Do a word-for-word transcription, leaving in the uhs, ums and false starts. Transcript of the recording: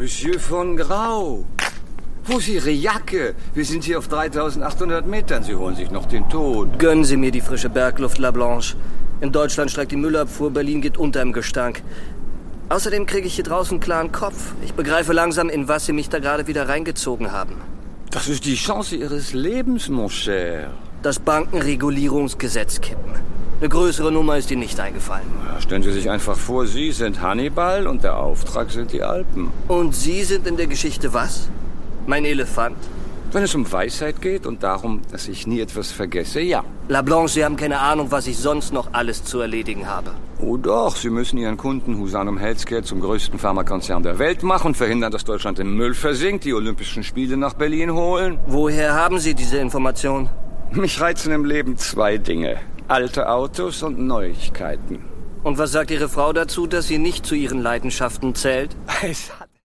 Monsieur von Grau, wo ist Ihre Jacke? Wir sind hier auf dreitausendachthundert Metern. Sie holen sich noch den Tod. Gönnen Sie mir die frische Bergluft, La Blanche. In Deutschland steigt die Müllabfuhr, Berlin geht unter im Gestank. Außerdem kriege ich hier draußen klaren Kopf. Ich begreife langsam, in was Sie mich da gerade wieder reingezogen haben. Das ist die Chance Ihres Lebens, mon cher. Das Bankenregulierungsgesetz kippen. Eine größere Nummer ist Ihnen nicht eingefallen. Ja, stellen Sie sich einfach vor, Sie sind Hannibal und der Auftrag sind die Alpen. Und Sie sind in der Geschichte was? Mein Elefant? Wenn es um Weisheit geht und darum, dass ich nie etwas vergesse, ja. La Blanche, Sie haben keine Ahnung, was ich sonst noch alles zu erledigen habe. Oh doch, Sie müssen Ihren Kunden Husanum Healthcare zum größten Pharmakonzern der Welt machen, verhindern, dass Deutschland im Müll versinkt, die Olympischen Spiele nach Berlin holen. Woher haben Sie diese Information? Mich reizen im Leben zwei Dinge. Alte Autos und Neuigkeiten. Und was sagt Ihre Frau dazu, dass sie nicht zu Ihren Leidenschaften zählt? Es